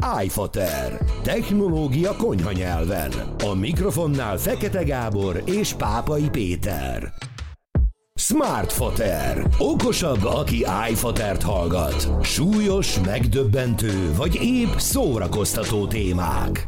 iFater. Technológia konyha nyelven. A mikrofonnál Fekete Gábor és Pápai Péter. Smartfater. Okosabb, aki iFatert hallgat. Súlyos, megdöbbentő vagy épp szórakoztató témák.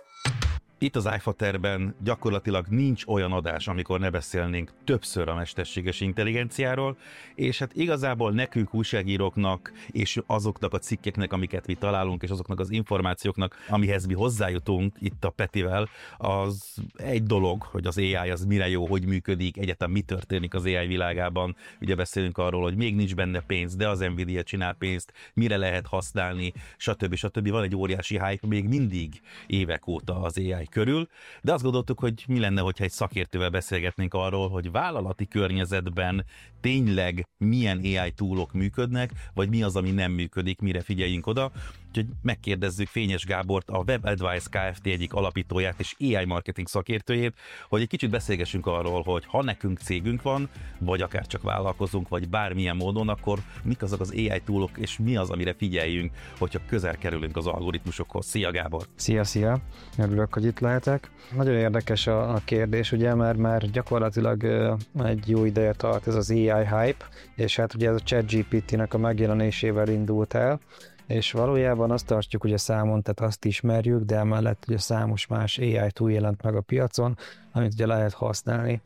Itt az iFaterben gyakorlatilag nincs olyan adás, amikor ne beszélnénk többször a mesterséges intelligenciáról, és hát igazából nekünk újságíróknak, és azoknak a cikkeknek, amiket mi találunk, és azoknak az információknak, amihez mi hozzájutunk itt a Petivel, az egy dolog, hogy az AI az mire jó, hogy működik, egyáltalán mi történik az AI világában. Ugye beszélünk arról, hogy még nincs benne pénz, de az Nvidia csinál pénzt, mire lehet használni, stb. Van egy óriási hype még mindig évek óta az AI körül, de azt gondoltuk, hogy mi lenne, hogyha egy szakértővel beszélgetnénk arról, hogy vállalati környezetben tényleg milyen AI toolok működnek, vagy mi az, ami nem működik, mire figyeljünk oda. Úgyhogy megkérdezzük Fényes Gábort, a WebAdvice Kft. Egyik alapítóját és AI marketing szakértőjét, hogy egy kicsit beszélgessünk arról, hogy ha nekünk cégünk van, vagy akár csak vállalkozunk, vagy bármilyen módon, akkor mik azok az AI toolok, és mi az, amire figyeljünk, hogyha közel kerülünk az algoritmusokhoz. Szia Gábor! Szia! Örülök, hogy itt lehetek. Nagyon érdekes a kérdés, ugye, mert már gyakorlatilag egy jó ideje tart ez az AI hype, és hát ugye ez a ChatGPT-nek a megjelenésével indult el, és valójában azt tartjuk ugye számon, tehát azt ismerjük, de emellett ugye számos más AI tool jelent meg a piacon, amit ugye lehet használni,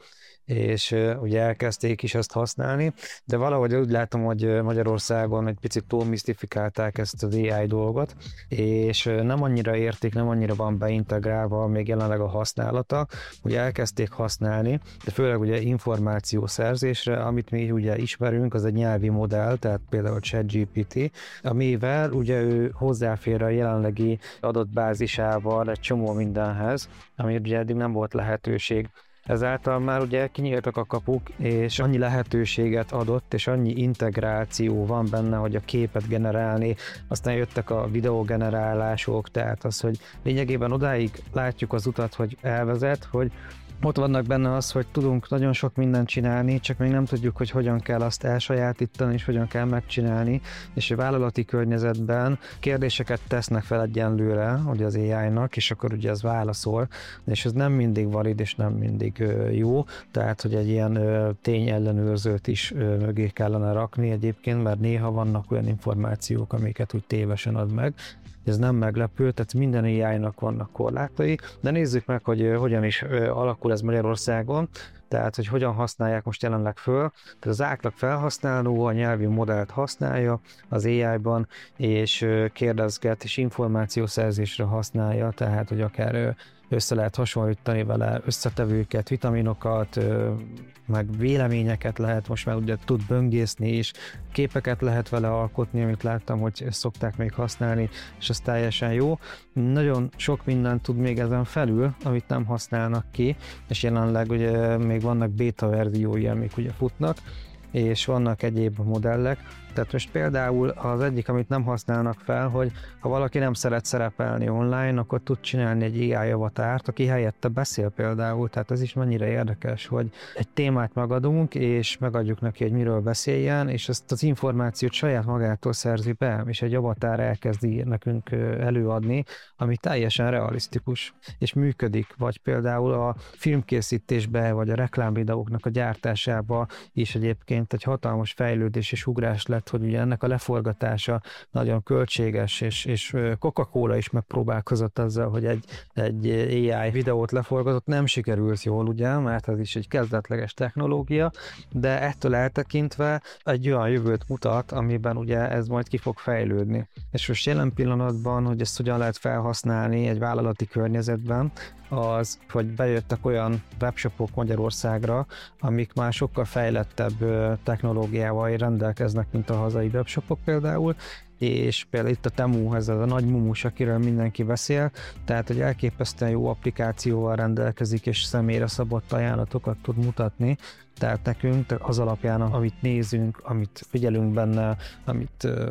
és ugye elkezdték is ezt használni, de valahogy úgy látom, hogy Magyarországon egy picit túl misztifikálták ezt az AI dolgot, és nem annyira értik, nem annyira van beintegrálva még jelenleg a használata, ugye elkezdték használni, de főleg ugye információszerzésre, amit mi ugye ismerünk, az egy nyelvi modell, tehát például a ChatGPT, amivel ugye ő hozzáfér a jelenlegi adatbázisával egy csomó mindenhez, ami ugye eddig nem volt lehetőség. Ezáltal már ugye kinyíltak a kapuk, és annyi lehetőséget adott, és annyi integráció van benne, hogy a képet generálni, aztán jöttek a videógenerálások, tehát az, hogy lényegében odáig látjuk az utat, hogy elvezet, hogy ott vannak benne az, hogy tudunk nagyon sok mindent csinálni, csak még nem tudjuk, hogy hogyan kell azt elsajátítani, és hogyan kell megcsinálni, és a vállalati környezetben kérdéseket tesznek fel egyenlőre, ugye az AI-nak, és akkor ugye az válaszol, és ez nem mindig valid, és nem mindig jó, tehát, hogy egy ilyen tényellenőrzőt is mögé kellene rakni egyébként, mert néha vannak olyan információk, amiket úgy tévesen ad meg. Ez nem meglepő, tehát minden AI-nak vannak korlátai, de nézzük meg, hogy hogyan is alakul ez Magyarországon, tehát, hogy hogyan használják most jelenleg föl. Tehát az átlag felhasználó a nyelvi modellt használja az AI-ban, és kérdezget, és információszerzésre használja, tehát, hogy akár össze lehet hasonlítani vele összetevőket, vitaminokat, meg véleményeket lehet most már ugye tud böngészni, és képeket lehet vele alkotni, amit láttam, hogy szokták még használni, és ez teljesen jó. Nagyon sok mindent tud még ezen felül, amit nem használnak ki, és jelenleg ugye még vannak beta verziói, amik ugye futnak, és vannak egyéb modellek. Tehát most például az egyik, amit nem használnak fel, hogy ha valaki nem szeret szerepelni online, akkor tud csinálni egy AI avatárt, aki helyette beszél például, tehát ez is mennyire érdekes, hogy egy témát megadunk, és megadjuk neki, hogy miről beszéljen, és ezt az információt saját magától szerzi be, és egy avatár elkezdi nekünk előadni, ami teljesen realisztikus, és működik, vagy például a filmkészítésbe, vagy a reklámvideóknak a gyártásába is egyébként egy hatalmas fejlődés és ugrás lett, hogy ugye ennek a leforgatása nagyon költséges, és Coca-Cola is megpróbálkozott azzal, hogy egy AI videót leforgatott, nem sikerült jól, ugye, mert ez is egy kezdetleges technológia, de ettől eltekintve egy olyan jövőt mutat, amiben ugye ez majd ki fog fejlődni. És most jelen pillanatban, hogy ezt hogyan lehet felhasználni egy vállalati környezetben, az, hogy bejöttek olyan webshopok Magyarországra, amik már sokkal fejlettebb technológiával rendelkeznek, mint a hazai webshopok például, és például itt a Temu, ez a nagy mumus, akiről mindenki beszél, tehát hogy elképesztően jó applikációval rendelkezik, és személyre szabott ajánlatokat tud mutatni, tehát nekünk az alapján, amit nézünk, amit figyelünk benne, amit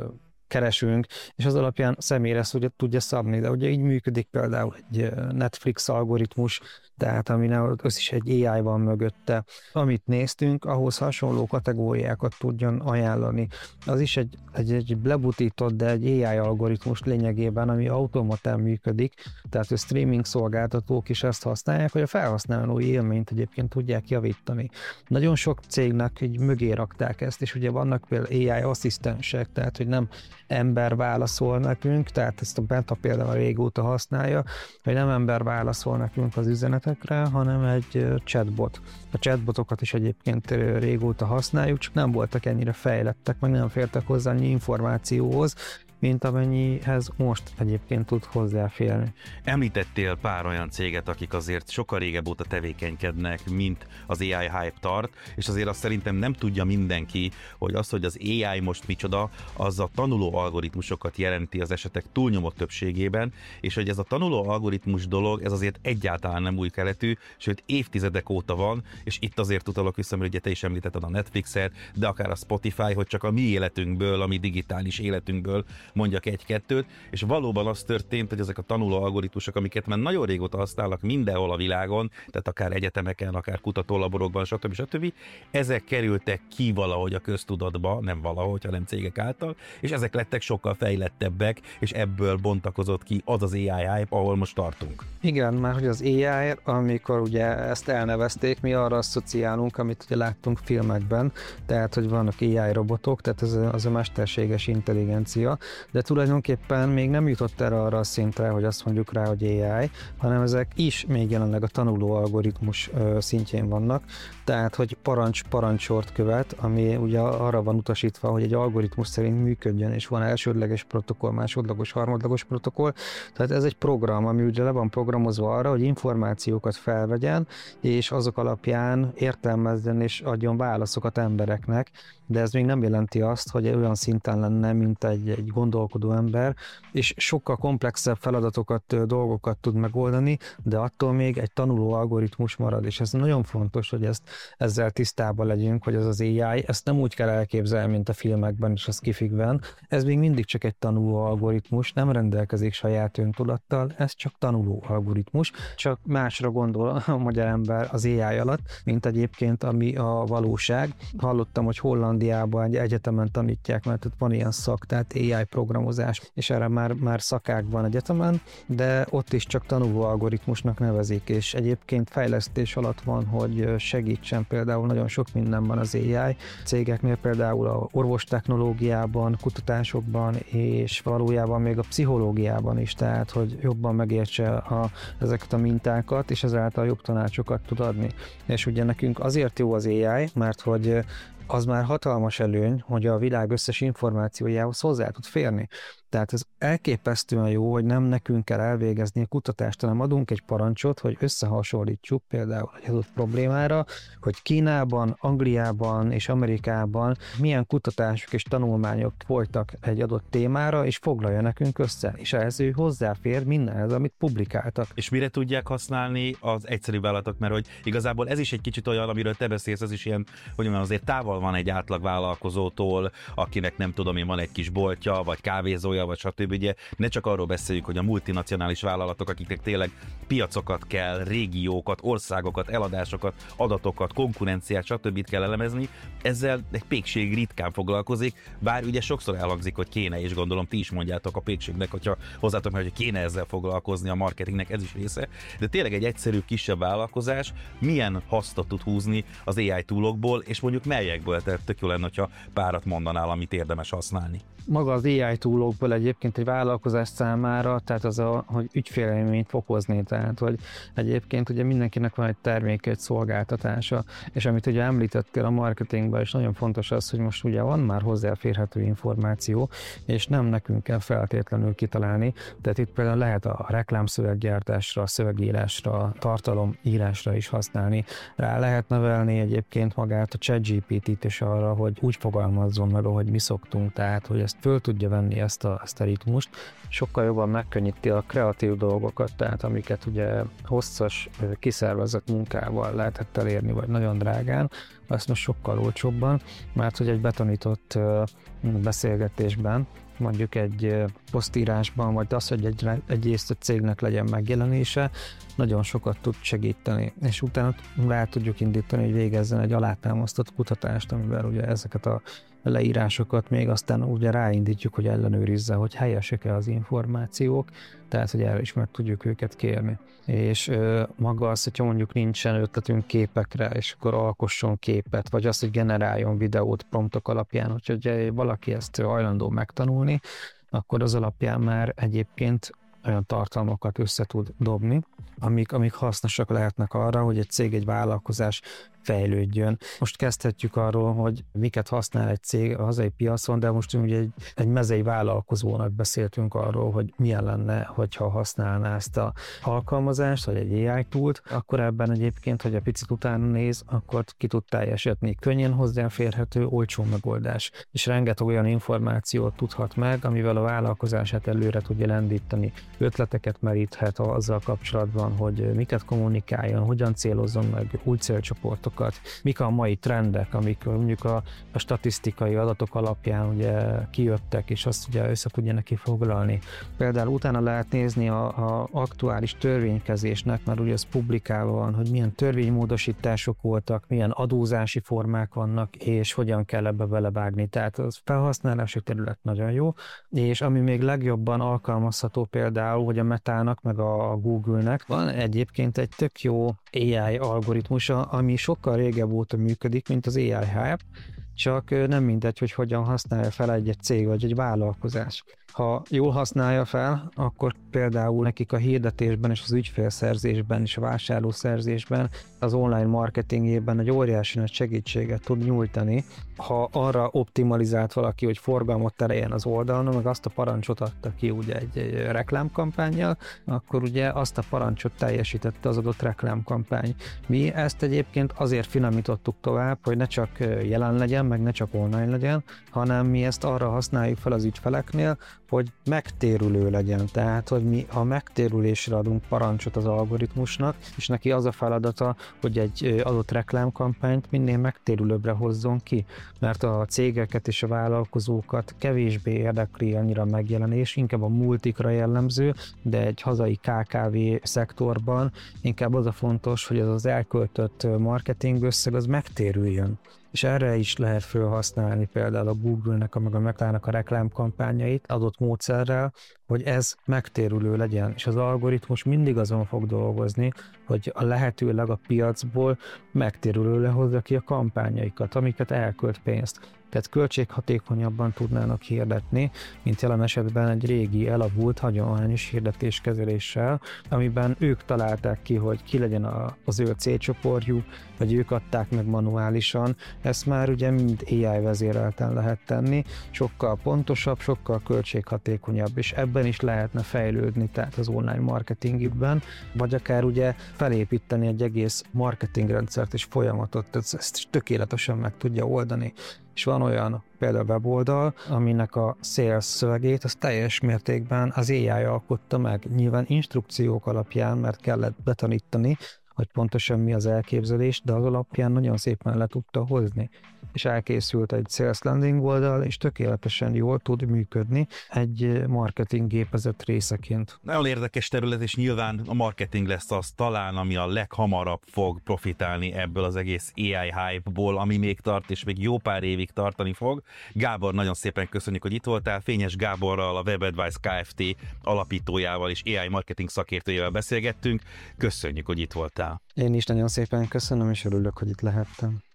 keresünk, és az alapján személyre tudja szabni, de ugye így működik például egy Netflix algoritmus, tehát aminél az is egy AI van mögötte. Amit néztünk, ahhoz hasonló kategóriákat tudjon ajánlani. Az is egy lebutított, de egy AI algoritmus lényegében, ami automatán működik, tehát a streaming szolgáltatók is ezt használják, hogy a felhasználói élményt egyébként tudják javítani. Nagyon sok cégnek így mögé rakták ezt, és ugye vannak például AI asszisztensek, tehát hogy nem ember válaszol nekünk, tehát ezt a Beta például régóta használja, hogy nem ember válaszol nekünk az üzenetekre, hanem egy chatbot. A chatbotokat is egyébként régóta használjuk, csak nem voltak ennyire fejlettek, meg nem fértek hozzá annyi információhoz, mint amennyihez most egyébként tud hozzáférni. Említettél pár olyan céget, akik azért sokkal régebb óta tevékenykednek, mint az AI hype tart, és azért azt szerintem nem tudja mindenki, hogy az, hogy az AI most micsoda, az a tanuló algoritmusokat jelenti az esetek túlnyomó többségében, és hogy ez a tanuló algoritmus dolog, ez azért egyáltalán nem új keletű, sőt évtizedek óta van, és itt azért utalok vissza, mert ugye te is említetted a Netflixet, de akár a Spotify, hogy csak a mi életünkből, a mi digitális életünkből mondjak egy-kettőt, és valóban az történt, hogy ezek a tanuló algoritmusok, amiket már nagyon régóta használnak mindenhol a világon, tehát akár egyetemeken, akár kutatólaborokban, stb. Ezek kerültek ki valahogy a köztudatba, nem valahogy, hanem cégek által, és ezek lettek sokkal fejlettebbek, és ebből bontakozott ki az az AI hype, ahol most tartunk. Igen, már hogy az AI, amikor ugye ezt elnevezték, mi arra asszociálunk, amit ugye láttunk filmekben, tehát hogy vannak AI robotok, tehát ez az a mesterséges intelligencia, de tulajdonképpen még nem jutott erre arra a szintre, hogy azt mondjuk rá, hogy AI, hanem ezek is még jelenleg a tanuló algoritmus szintjén vannak, tehát hogy parancsort követ, ami ugye arra van utasítva, hogy egy algoritmus szerint működjön, és van elsődleges protokoll, másodlagos, harmadlagos protokoll, tehát ez egy program, ami ugye le van programozva arra, hogy információkat felvegyen, és azok alapján értelmezzen és adjon válaszokat embereknek, de ez még nem jelenti azt, hogy olyan szinten lenne, mint egy gondolkodó ember, és sokkal komplexebb feladatokat, dolgokat tud megoldani, de attól még egy tanuló algoritmus marad, és ez nagyon fontos, hogy ezzel tisztában legyünk, hogy ez az AI, ezt nem úgy kell elképzelni, mint a filmekben és a sci-fikben, ez még mindig csak egy tanuló algoritmus, nem rendelkezik saját öntudattal, ez csak tanuló algoritmus, csak másra gondol a magyar ember az AI alatt, mint egyébként ami a valóság. Hallottam, hogy Hollandiában egy egyetemen tanítják, mert ott van ilyen szak, tehát AI programozás, és erre már szakák van egyetemen, de ott is csak tanuló algoritmusnak nevezik, és egyébként fejlesztés alatt van, hogy segítsen például nagyon sok mindenben az AI cégeknél, például a orvostechnológiában, kutatásokban, és valójában még a pszichológiában is, tehát hogy jobban megértse ezeket a mintákat, és ezáltal jobb tanácsokat tud adni. És ugye nekünk azért jó az AI, mert hogy az már hatalmas előny, hogy a világ összes információjához hozzá tud férni. Tehát ez elképesztően jó, hogy nem nekünk kell elvégezni a kutatást, hanem adunk egy parancsot, hogy összehasonlítsuk például egy adott problémára, hogy Kínában, Angliában és Amerikában milyen kutatások és tanulmányok folytak egy adott témára, és foglalja nekünk össze, és ehhez ő hozzáfér mindenhez, amit publikáltak. És mire tudják használni az egyszerű vállalatok, mert hogy igazából ez is egy kicsit olyan, amiről te beszélsz, ez is ilyen, hogy mondjam, azért távol van egy átlag vállalkozótól, akinek nem tudom én, van egy kis boltja, vagy kávézója, vagy stb. Ugye ne csak arról beszéljük, hogy a multinacionális vállalatok, akiknek tényleg piacokat kell, régiókat, országokat, eladásokat, adatokat, konkurenciát, stb. Kell elemezni, ezzel egy pékség ritkán foglalkozik, bár ugye sokszor elhangzik, hogy kéne, és gondolom ti is mondjátok a pékségnek, hogyha hozzátok meg, hogy kéne ezzel foglalkozni, a marketingnek ez is része, de tényleg egy egyszerű, kisebb vállalkozás milyen hasznot tud húzni az AI toolokból, és mondjuk melyekből, tehát tök jó lenne, hogyha párat mondanál, amit érdemes használni. Maga az AI toolokból egyébként egy vállalkozás számára, tehát az hogy ügyfélélményt fokozni, tehát hogy egyébként ugye mindenkinek van egy terméke, egy szolgáltatása, és amit ugye említettél a marketingben is nagyon fontos az, hogy most ugye van már hozzáférhető információ, és nem nekünk kell feltétlenül kitalálni, tehát itt például lehet a reklámszöveggyártásra, a szövegírásra, tartalomírásra is használni. Rá lehet nevelni egyébként magát a ChatGPT-t is arra, hogy úgy fogalmazzon meg, ahogy mi szoktunk, tehát hogy ezt föl tudja venni ezt ezt a ritmust, sokkal jobban megkönnyíti a kreatív dolgokat, tehát amiket ugye hosszas, kiszervezett munkával lehetett elérni, vagy nagyon drágán, azt most sokkal olcsóbban, mert hogy egy betanított beszélgetésben, mondjuk egy posztírásban, vagy az, hogy egyrészt a cégnek legyen megjelenése, nagyon sokat tud segíteni, és utána rá tudjuk indítani, hogy végezzen egy alátámasztott kutatást, amivel ugye ezeket a leírásokat még aztán ugye ráindítjuk, hogy ellenőrizze, hogy helyesek-e az információk, tehát hogy erre is meg tudjuk őket kérni. És maga az, hogyha mondjuk nincsen ötletünk képekre, és akkor alkosson képet, vagy azt, hogy generáljon videót promptok alapján, hogyha valaki ezt hajlandó megtanulni, akkor az alapján már egyébként olyan tartalmakat össze tud dobni, amik hasznosak lehetnek arra, hogy egy cég, egy vállalkozás fejlődjön. Most kezdhetjük arról, hogy miket használ egy cég a hazai piacon, de most ugye egy mezei vállalkozónak beszéltünk arról, hogy milyen lenne, hogyha használná ezt a alkalmazást, vagy egy AI túlt, akkor ebben egyébként, hogy a picit utána néz, akkor ki tud teljesíteni. Könnyen hozzáférhető, olcsó megoldás. És rengeteg olyan információt tudhat meg, amivel a vállalkozását előre tudja lendíteni. Ötleteket meríthet azzal kapcsolatban, hogy miket kommunikáljon, hogyan célozzon meg új célcsoportokat, mik a mai trendek, amik mondjuk a statisztikai adatok alapján ugye kijöttek, és azt ugye össze tudja neki foglalni. Például utána lehet nézni a aktuális törvénykezésnek, mert ugye ez publikálva van, hogy milyen törvénymódosítások voltak, milyen adózási formák vannak, és hogyan kell ebbe belevágni. Tehát az felhasználási terület nagyon jó, és ami még legjobban alkalmazható például, hogy a Metának, meg a Google-nek van egyébként egy tök jó AI algoritmusa, ami sokkal régebb óta működik, mint az AI Hype, csak nem mindegy, hogy hogyan használja fel egy cég vagy egy vállalkozás. Ha jól használja fel, akkor például nekik a hirdetésben és az ügyfélszerzésben és a vásárlószerzésben, az online marketingében egy óriási nagy segítséget tud nyújtani. Ha arra optimalizált valaki, hogy forgalmat tereljen az oldalon, meg azt a parancsot adta ki ugye egy reklámkampánnyal, akkor ugye azt a parancsot teljesítette az adott reklámkampány. Mi ezt egyébként azért finomítottuk tovább, hogy ne csak jelen legyen, meg ne csak online legyen, hanem mi ezt arra használjuk fel az ügyfeleknél, hogy megtérülő legyen. Tehát, hogy mi a megtérülésre adunk parancsot az algoritmusnak, és neki az a feladata, hogy egy adott reklámkampányt minél megtérülőbbre hozzon ki. Mert a cégeket és a vállalkozókat kevésbé érdekli annyira megjelenés, inkább a multikra jellemző, de egy hazai KKV szektorban inkább az a fontos, hogy az elköltött marketing összeg az megtérüljön. És erre is lehet felhasználni például a Google-nek, meg a Meta-nak a reklámkampányait adott módszerrel, hogy ez megtérülő legyen, és az algoritmus mindig azon fog dolgozni, hogy a lehetőleg a piacból megtérülő lehozza ki a kampányaikat, amiket elkölt pénzt. Tehát költséghatékonyabban tudnának hirdetni, mint jelen esetben egy régi, elavult, hagyományos hirdetéskezeléssel, amiben ők találták ki, hogy ki legyen az ő célcsoportjuk, vagy ők adták meg manuálisan. Ezt már ugye mind AI vezérelten lehet tenni, sokkal pontosabb, sokkal költséghatékonyabb, és ebben is lehetne fejlődni, tehát az online marketingben, vagy akár ugye felépíteni egy egész marketingrendszert és folyamatot, ezt tökéletesen meg tudja oldani. És van olyan például weboldal, aminek a sales szövegét az teljes mértékben az AI alkotta meg. Nyilván instrukciók alapján, mert kellett betanítani, hogy pontosan mi az elképzelés, de az alapján nagyon szépen le tudta hozni. És elkészült egy sales landing oldal, és tökéletesen jól tud működni egy marketing gépezet részeként. Nagyon érdekes terület, és nyilván a marketing lesz az talán, ami a leghamarabb fog profitálni ebből az egész AI hype-ból, ami még tart, és még jó pár évig tartani fog. Gábor, nagyon szépen köszönjük, hogy itt voltál. Fényes Gáborral, a WebAdvice Kft. Alapítójával és AI marketing szakértőjével beszélgettünk. Köszönjük, hogy itt voltál. Én is nagyon szépen köszönöm, és örülök, hogy itt lehettem.